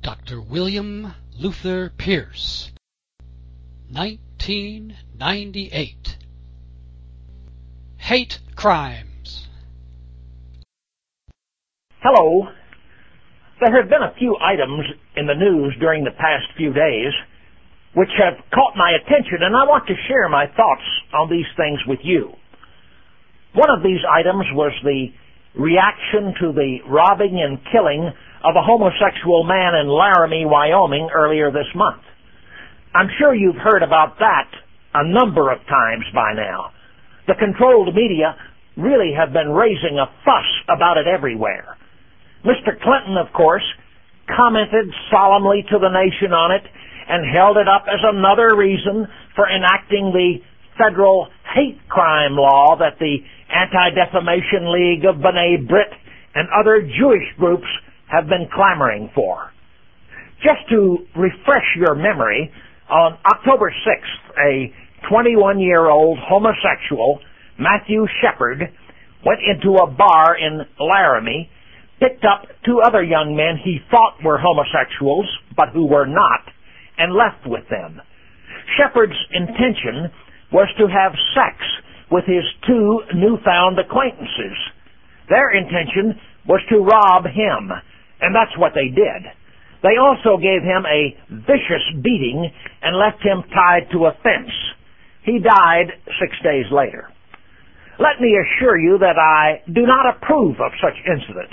Dr. William Luther Pierce, 1998. Hate Crimes. Hello. There have been a few items in the news during the past few days which have caught my attention, and I want to share my thoughts on these things with you. One of these items was the reaction to the robbing and killing of a homosexual man in Laramie, Wyoming earlier this month. I'm sure you've heard about that a number of times by now. The controlled media really have been raising a fuss about it everywhere. Mr. Clinton, of course, commented solemnly to the nation on it and held it up as another reason for enacting the federal hate crime law that the Anti-Defamation League of B'nai B'rith and other Jewish groups have been clamoring for. Just to refresh your memory, on October 6th, a 21-year-old homosexual, Matthew Shepard, went into a bar in Laramie, picked up two other young men he thought were homosexuals, but who were not, and left with them. Shepard's intention was to have sex with his two newfound acquaintances. Their intention was to rob him, and that's what they did. They also gave him a vicious beating and left him tied to a fence. He died 6 days later. Let me assure you that I do not approve of such incidents.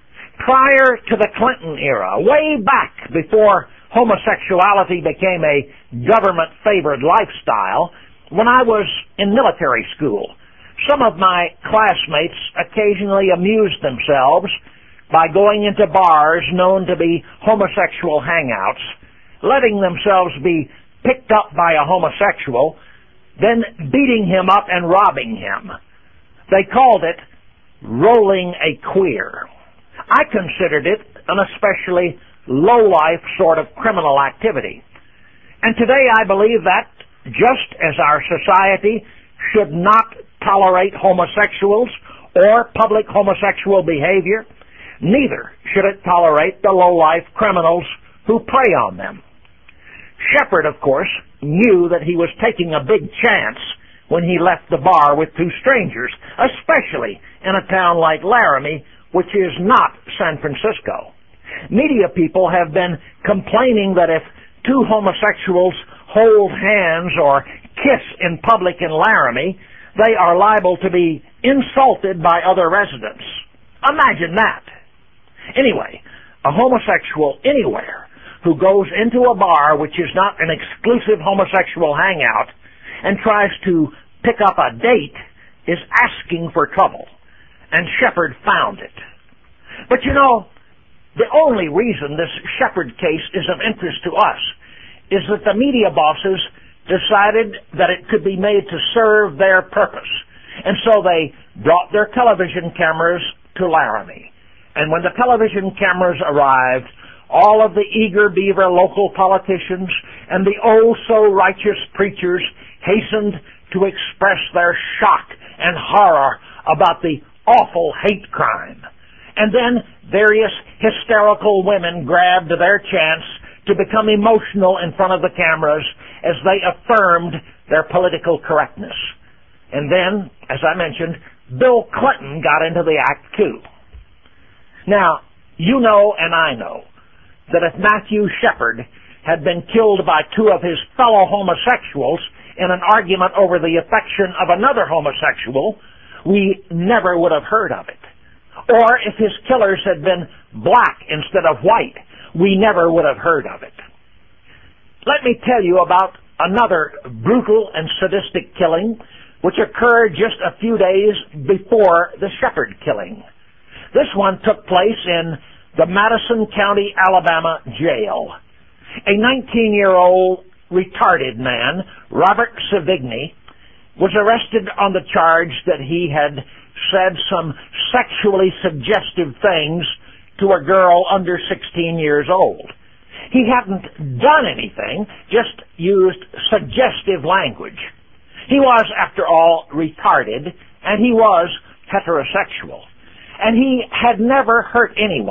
Prior to the Clinton era, way back before homosexuality became a government-favored lifestyle, when I was in military school, some of my classmates occasionally amused themselves by going into bars known to be homosexual hangouts, letting themselves be picked up by a homosexual, then beating him up and robbing him. They called it rolling a queer. I considered it an especially low-life sort of criminal activity. And today I believe that, just as our society should not tolerate homosexuals or public homosexual behavior, neither should it tolerate the low-life criminals who prey on them. Shepard, of course, knew that he was taking a big chance when he left the bar with two strangers, especially in a town like Laramie, which is not San Francisco. Media people have been complaining that if two homosexuals hold hands or kiss in public in Laramie, they are liable to be insulted by other residents. Imagine that. Anyway, a homosexual anywhere who goes into a bar which is not an exclusive homosexual hangout and tries to pick up a date is asking for trouble. And Shepard found it. But you know, the only reason this Shepard case is of interest to us is that the media bosses decided that it could be made to serve their purpose. And so they brought their television cameras to Laramie. And when the television cameras arrived, all of the eager beaver local politicians and the oh-so-righteous preachers hastened to express their shock and horror about the awful hate crime. And then various hysterical women grabbed their chance to become emotional in front of the cameras as they affirmed their political correctness. And then, as I mentioned, Bill Clinton got into the act too. Now, you know and I know that if Matthew Shepard had been killed by two of his fellow homosexuals in an argument over the affection of another homosexual, we never would have heard of it. Or if his killers had been black instead of white, we never would have heard of it. Let me tell you about another brutal and sadistic killing which occurred just a few days before the Shepard killing. This one took place in the Madison County, Alabama jail. A 19-year-old retarded man, Robert Savigny, was arrested on the charge that he had said some sexually suggestive things to a girl under 16 years old. He hadn't done anything, just used suggestive language. He was, after all, retarded, and he was heterosexual. And he had never hurt anyone.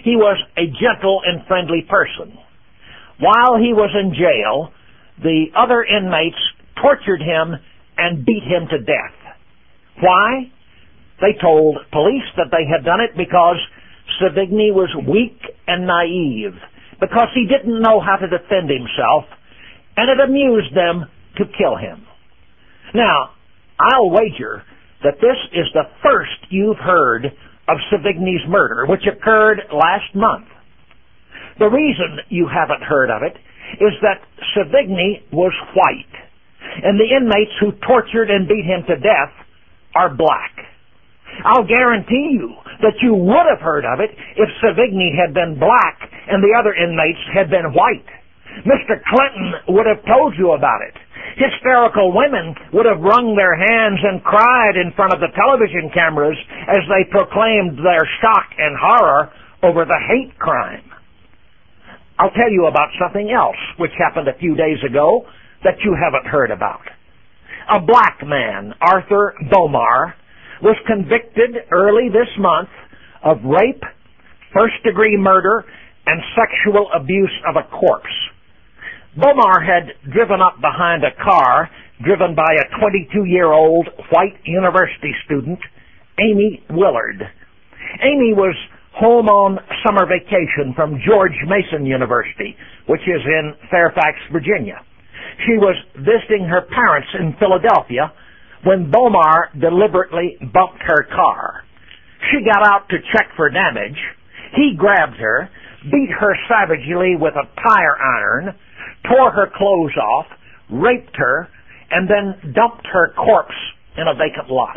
he was a gentle and friendly person. While he was in jail, the other inmates tortured him and beat him to death. Why? They told police that they had done it because Savigny was weak and naive, because he didn't know how to defend himself, and it amused them to kill him. Now, I'll wager that this is the first you've heard of Savigny's murder, which occurred last month. The reason you haven't heard of it is that Savigny was white, and the inmates who tortured and beat him to death are black. I'll guarantee you that you would have heard of it if Savigny had been black and the other inmates had been white. Mr. Clinton would have told you about it. Hysterical women would have wrung their hands and cried in front of the television cameras as they proclaimed their shock and horror over the hate crime. I'll tell you about something else which happened a few days ago that you haven't heard about. A black man, Arthur Bomar, was convicted early this month of rape, first-degree murder, and sexual abuse of a corpse. Bomar had driven up behind a car driven by a 22-year-old white university student, Amy Willard. Amy was home on summer vacation from George Mason University, which is in Fairfax, Virginia. She was visiting her parents in Philadelphia when Bomar deliberately bumped her car. She got out to check for damage. He grabbed her, beat her savagely with a tire iron, tore her clothes off, raped her, and then dumped her corpse in a vacant lot.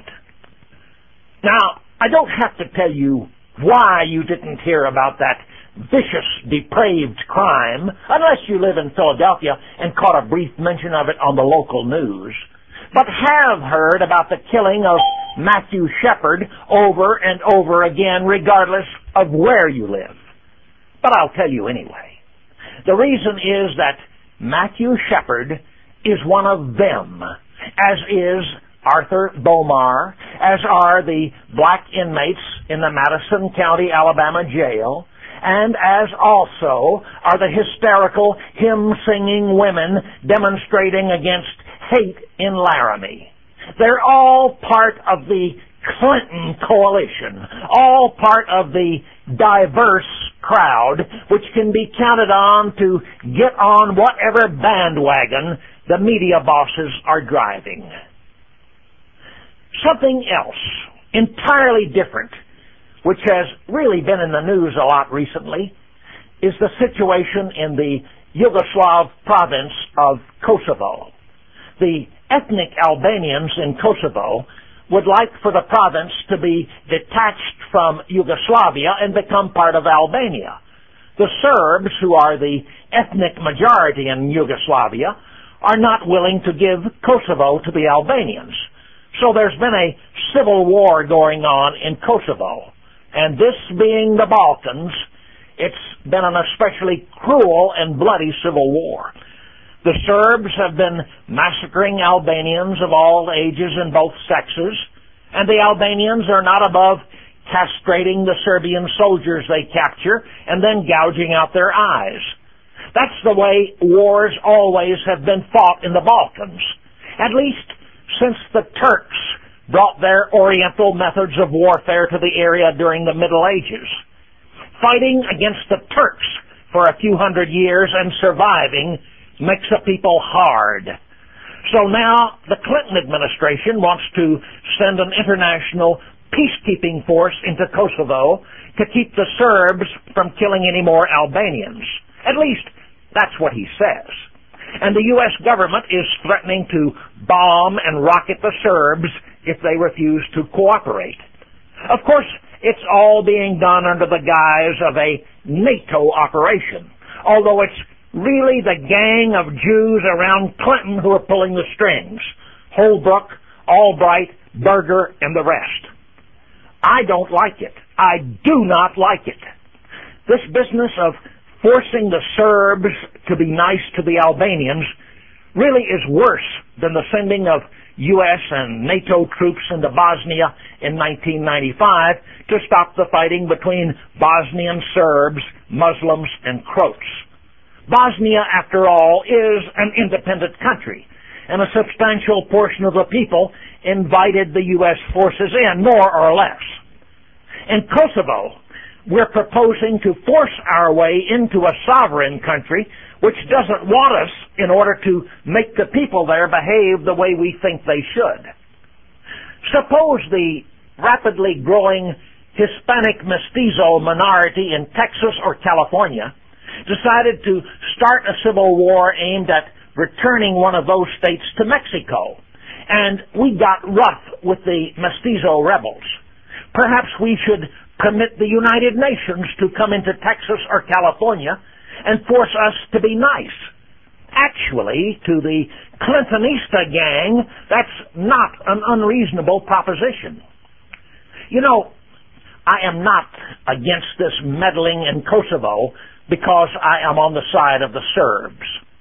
Now, I don't have to tell you why you didn't hear about that vicious, depraved crime, unless you live in Philadelphia and caught a brief mention of it on the local news, but have heard about the killing of Matthew Shepard over and over again, regardless of where you live. But I'll tell you anyway. The reason is that Matthew Shepard is one of them, as is Arthur Bomar, as are the black inmates in the Madison County, Alabama jail, and as also are the hysterical, hymn-singing women demonstrating against hate in Laramie. They're all part of the Clinton coalition, all part of the diverse crowd which can be counted on to get on whatever bandwagon the media bosses are driving. Something else, entirely different, which has really been in the news a lot recently, is the situation in the Yugoslav province of Kosovo. The ethnic Albanians in Kosovo would like for the province to be detached from Yugoslavia and become part of Albania. The Serbs, who are the ethnic majority in Yugoslavia, are not willing to give Kosovo to the Albanians. So there's been a civil war going on in Kosovo. And this being the Balkans, it's been an especially cruel and bloody civil war. The Serbs have been massacring Albanians of all ages and both sexes, and the Albanians are not above castrating the Serbian soldiers they capture and then gouging out their eyes. That's the way wars always have been fought in the Balkans, at least since the Turks brought their Oriental methods of warfare to the area during the Middle Ages. Fighting against the Turks for a few hundred years and surviving makes a people hard. So now the Clinton administration wants to send an international peacekeeping force into Kosovo to keep the Serbs from killing any more Albanians. At least that's what he says. And the U.S. government is threatening to bomb and rocket the Serbs if they refuse to cooperate. Of course, it's all being done under the guise of a NATO operation, although it's really the gang of Jews around Clinton who are pulling the strings. Holbrooke, Albright, Berger, and the rest. I don't like it. I do not like it. This business of forcing the Serbs to be nice to the Albanians really is worse than the sending of U.S. and NATO troops into Bosnia in 1995 to stop the fighting between Bosnian Serbs, Muslims, and Croats. Bosnia, after all, is an independent country, and a substantial portion of the people invited the U.S. forces in, more or less. In Kosovo, we're proposing to force our way into a sovereign country which doesn't want us in order to make the people there behave the way we think they should. Suppose the rapidly growing Hispanic mestizo minority in Texas or California decided to start a civil war aimed at returning one of those states to Mexico, and we got rough with the mestizo rebels. Perhaps we should permit the United Nations to come into Texas or California and force us to be nice. Actually, to the Clintonista gang, that's not an unreasonable proposition. You know, I am not against this meddling in Kosovo because I am on the side of the Serbs.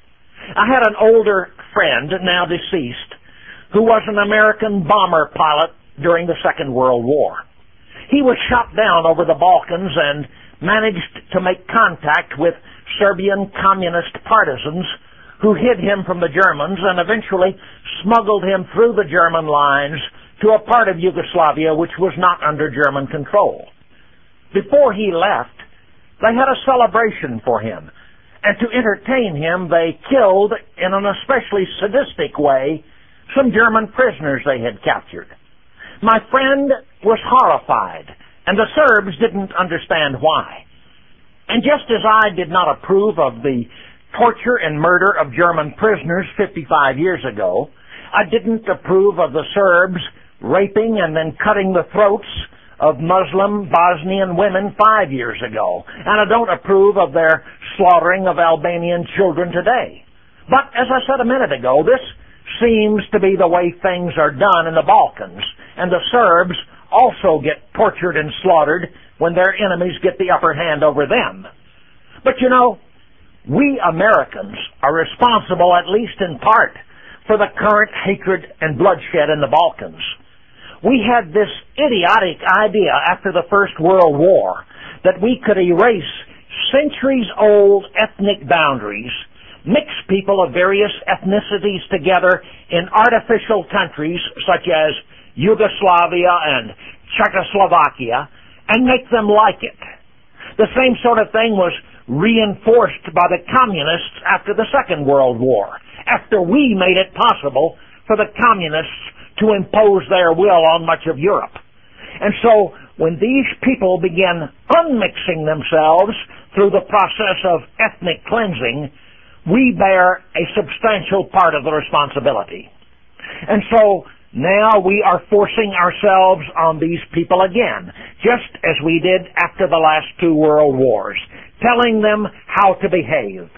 I had an older friend, now deceased, who was an American bomber pilot during the Second World War. He was shot down over the Balkans and managed to make contact with Serbian communist partisans who hid him from the Germans and eventually smuggled him through the German lines to a part of Yugoslavia which was not under German control. Before he left, they had a celebration for him, and to entertain him they killed, in an especially sadistic way, some German prisoners they had captured. My friend was horrified, and the Serbs didn't understand why. And just as I did not approve of the torture and murder of German prisoners 55 years ago, I didn't approve of the Serbs raping and then cutting the throats of Muslim Bosnian women 5 years ago. And I don't approve of their slaughtering of Albanian children today. But as I said a minute ago, this seems to be the way things are done in the Balkans, and the Serbs also get tortured and slaughtered when their enemies get the upper hand over them. But you know, we Americans are responsible, at least in part, for the current hatred and bloodshed in the Balkans. We had this idiotic idea after the First World War that we could erase centuries-old ethnic boundaries, mix people of various ethnicities together in artificial countries such as Yugoslavia and Czechoslovakia, and make them like it. The same sort of thing was reinforced by the communists after the Second World War, after we made it possible for the communists to impose their will on much of Europe. And so, when these people began unmixing themselves through the process of ethnic cleansing, we bear a substantial part of the responsibility. And so, now we are forcing ourselves on these people again, just as we did after the last two world wars, telling them how to behave.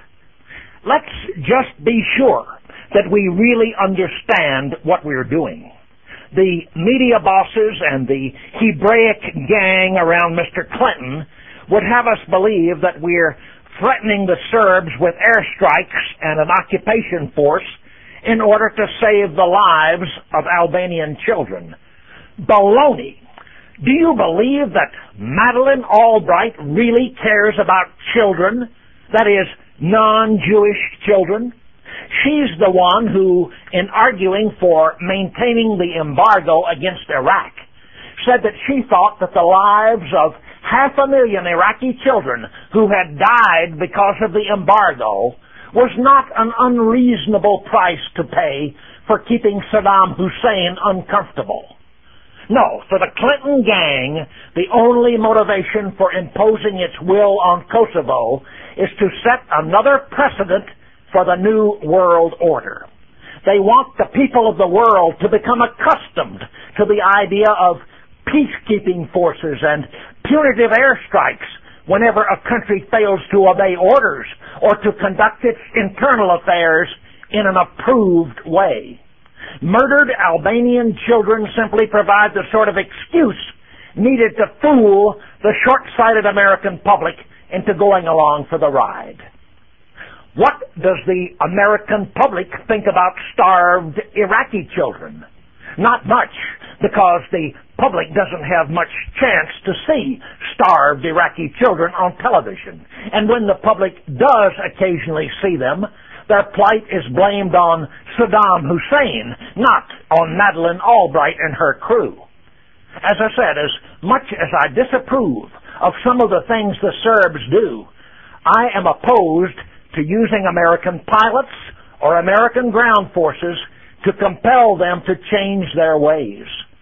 Let's just be sure that we really understand what we're doing. The media bosses and the Hebraic gang around Mr. Clinton would have us believe that we're threatening the Serbs with airstrikes and an occupation force in order to save the lives of Albanian children. Baloney! Do you believe that Madeleine Albright really cares about children? That is, non-Jewish children? She's the one who, in arguing for maintaining the embargo against Iraq, said that she thought that the lives of 500,000 Iraqi children who had died because of the embargo was not an unreasonable price to pay for keeping Saddam Hussein uncomfortable. No, for the Clinton gang, the only motivation for imposing its will on Kosovo is to set another precedent for the New World Order. They want the people of the world to become accustomed to the idea of peacekeeping forces and punitive airstrikes whenever a country fails to obey orders or to conduct its internal affairs in an approved way. Murdered Albanian children simply provide the sort of excuse needed to fool the short-sighted American public into going along for the ride. What does the American public think about starved Iraqi children? Not much, because the public doesn't have much chance to see starved Iraqi children on television. And when the public does occasionally see them, their plight is blamed on Saddam Hussein, not on Madeleine Albright and her crew. As I said, as much as I disapprove of some of the things the Serbs do, I am opposed to using American pilots or American ground forces to compel them to change their ways.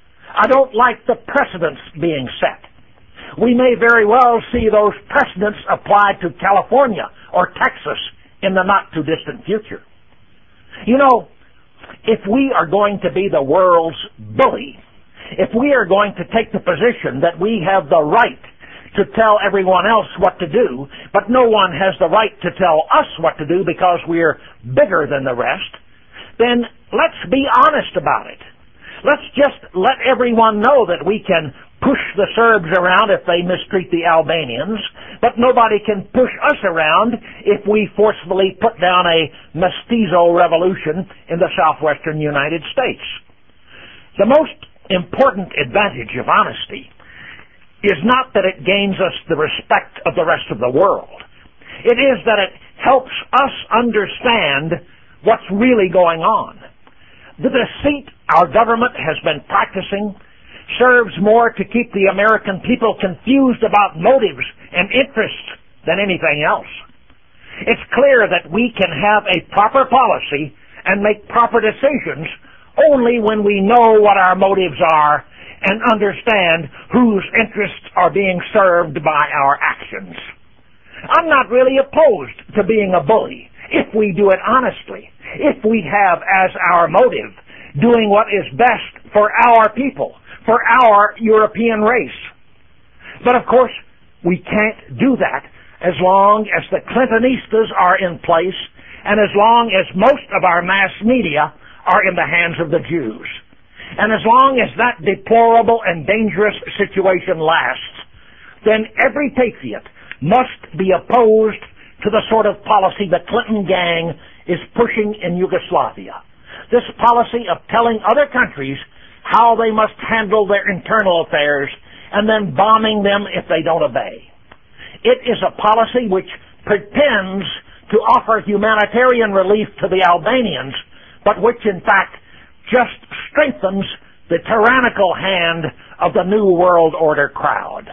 I don't like the precedents being set. We may very well see those precedents applied to California or Texas in the not-too-distant future. You know, if we are going to be the world's bully, if we are going to take the position that we have the right to tell everyone else what to do, but no one has the right to tell us what to do because we're bigger than the rest, then let's be honest about it. Let's just let everyone know that we can push the Serbs around if they mistreat the Albanians, but nobody can push us around if we forcefully put down a mestizo revolution in the southwestern United States. The most important advantage of honesty is not that it gains us the respect of the rest of the world. It is that it helps us understand what's really going on. The deceit our government has been practicing serves more to keep the American people confused about motives and interests than anything else. It's clear that we can have a proper policy and make proper decisions only when we know what our motives are and understand whose interests are being served by our actions. I'm not really opposed to being a bully if we do it honestly, if we have as our motive doing what is best for our people, for our European race. But of course, we can't do that as long as the Clintonistas are in place and as long as most of our mass media are in the hands of the Jews. And as long as that deplorable and dangerous situation lasts, then every patriot must be opposed to the sort of policy the Clinton gang is pushing in Yugoslavia. This policy of telling other countries how they must handle their internal affairs and then bombing them if they don't obey. It is a policy which pretends to offer humanitarian relief to the Albanians, but which in fact just strengthens the tyrannical hand of the New World Order crowd.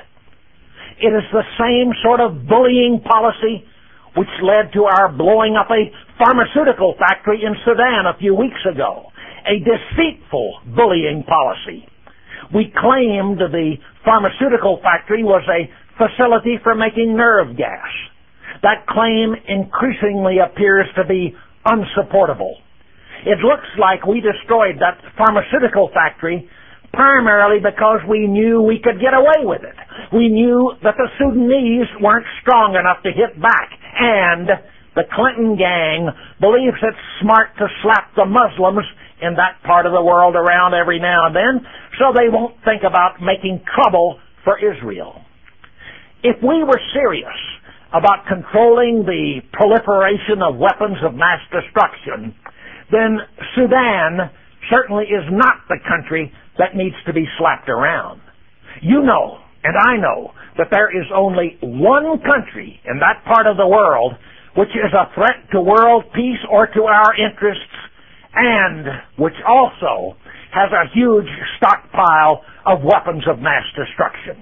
It is the same sort of bullying policy which led to our blowing up a pharmaceutical factory in Sudan a few weeks ago, a deceitful bullying policy. We claimed the pharmaceutical factory was a facility for making nerve gas. That claim increasingly appears to be unsupportable. It looks like we destroyed that pharmaceutical factory primarily because we knew we could get away with it. We knew that the Sudanese weren't strong enough to hit back, and the Clinton gang believes it's smart to slap the Muslims in that part of the world around every now and then so they won't think about making trouble for Israel. If we were serious about controlling the proliferation of weapons of mass destruction, then Sudan certainly is not the country that needs to be slapped around. You know, and I know, that there is only one country in that part of the world which is a threat to world peace or to our interests, and which also has a huge stockpile of weapons of mass destruction.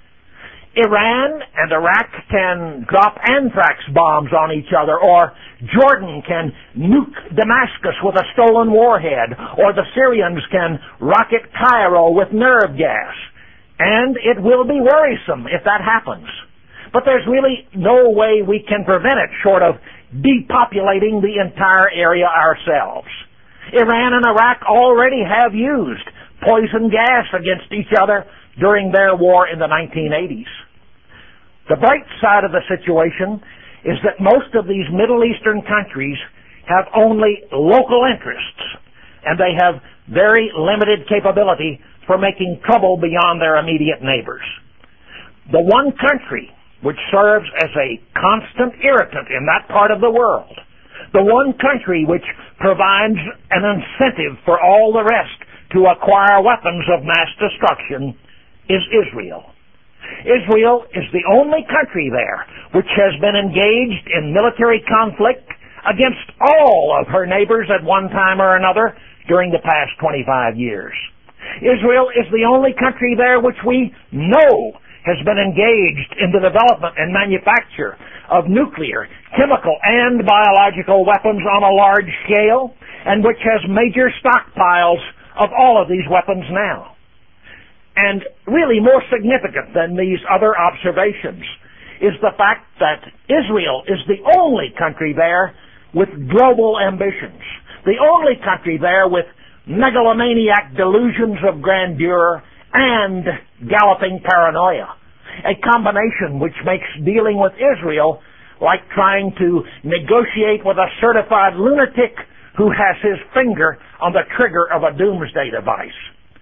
Iran and Iraq can drop anthrax bombs on each other, or Jordan can nuke Damascus with a stolen warhead, or the Syrians can rocket Cairo with nerve gas. And it will be worrisome if that happens. But there's really no way we can prevent it short of depopulating the entire area ourselves. Iran and Iraq already have used poison gas against each other during their war in the 1980s. The bright side of the situation is that most of these Middle Eastern countries have only local interests, and they have very limited capability for making trouble beyond their immediate neighbors. The one country which serves as a constant irritant in that part of the world The one country which provides an incentive for all the rest to acquire weapons of mass destruction is Israel. Israel is the only country there which has been engaged in military conflict against all of her neighbors at one time or another during the past 25 years. Israel is the only country there which we know has been engaged in the development and manufacture of nuclear, chemical, and biological weapons on a large scale, and which has major stockpiles of all of these weapons now. And really more significant than these other observations is the fact that Israel is the only country there with global ambitions, the only country there with megalomaniac delusions of grandeur and galloping paranoia, a combination which makes dealing with Israel like trying to negotiate with a certified lunatic who has his finger on the trigger of a doomsday device.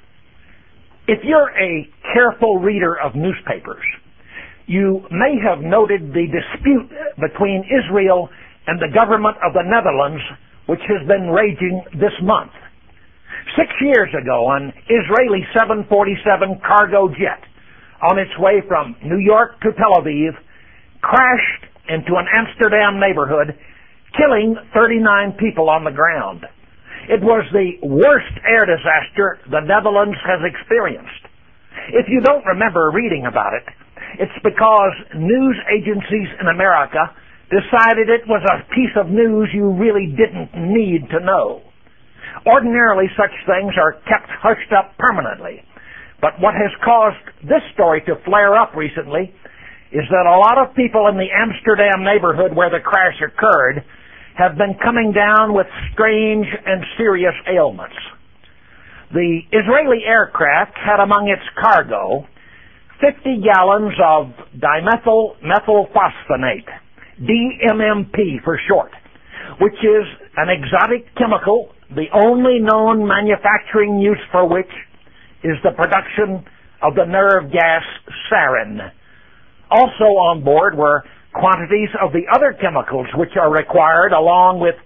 If you're a careful reader of newspapers, you may have noted the dispute between Israel and the government of the Netherlands, which has been raging this month. 6 years ago, an Israeli 747 cargo jet on its way from New York to Tel Aviv crashed into an Amsterdam neighborhood, killing 39 people on the ground. It was the worst air disaster the Netherlands has experienced. If you don't remember reading about it, it's because news agencies in America decided it was a piece of news you really didn't need to know. Ordinarily, such things are kept hushed up permanently. But what has caused this story to flare up recently is that a lot of people in the Amsterdam neighborhood where the crash occurred have been coming down with strange and serious ailments. The Israeli aircraft had among its cargo 50 gallons of dimethyl methylphosphonate, DMMP for short, which is an exotic chemical, the only known manufacturing use for which is the production of the nerve gas sarin. Also on board were quantities of the other chemicals which are required along with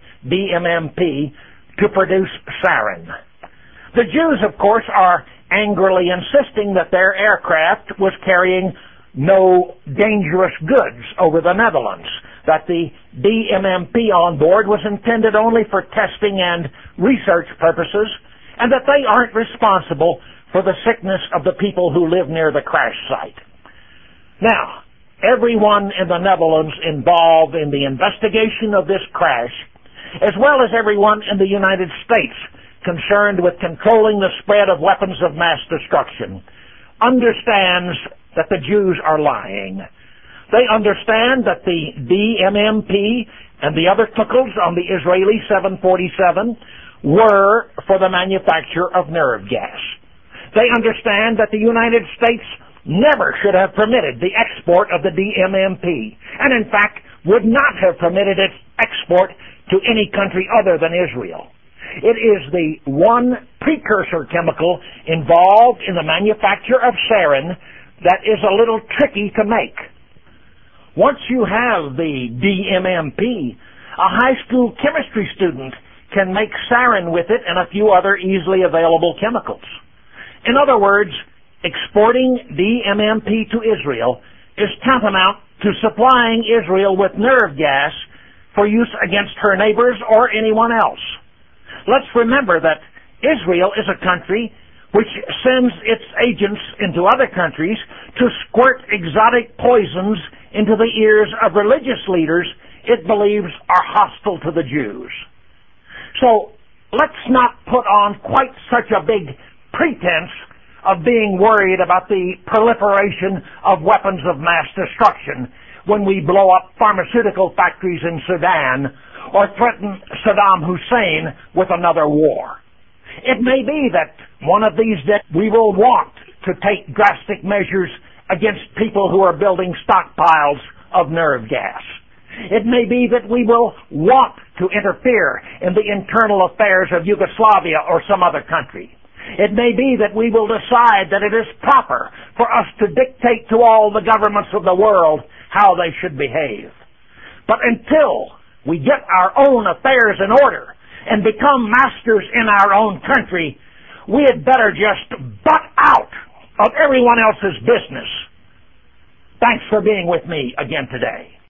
DMMP to produce sarin. The Jews, of course, are angrily insisting that their aircraft was carrying no dangerous goods over the Netherlands, that the DMMP on board was intended only for testing and research purposes, and that they aren't responsible for the sickness of the people who live near the crash site. Now, everyone in the Netherlands involved in the investigation of this crash, as well as everyone in the United States concerned with controlling the spread of weapons of mass destruction, understands that the Jews are lying. They understand that the DMMP and the other chemicals on the Israeli 747 were for the manufacture of nerve gas. They understand that the United States never should have permitted the export of the DMMP, and in fact would not have permitted its export to any country other than Israel. It is the one precursor chemical involved in the manufacture of sarin that is a little tricky to make. Once you have the DMMP, a high school chemistry student can make sarin with it and a few other easily available chemicals. In other words, exporting DMMP to Israel is tantamount to supplying Israel with nerve gas for use against her neighbors or anyone else. Let's remember that Israel is a country which sends its agents into other countries to squirt exotic poisons into the ears of religious leaders it believes are hostile to the Jews. So let's not put on quite such a big pretense of being worried about the proliferation of weapons of mass destruction when we blow up pharmaceutical factories in Sudan or threaten Saddam Hussein with another war. It may be that one of these days we will want to take drastic measures against people who are building stockpiles of nerve gas. It may be that we will want to interfere in the internal affairs of Yugoslavia or some other country. It may be that we will decide that it is proper for us to dictate to all the governments of the world how they should behave. But until we get our own affairs in order and become masters in our own country, we had better just butt out of everyone else's business. Thanks for being with me again today.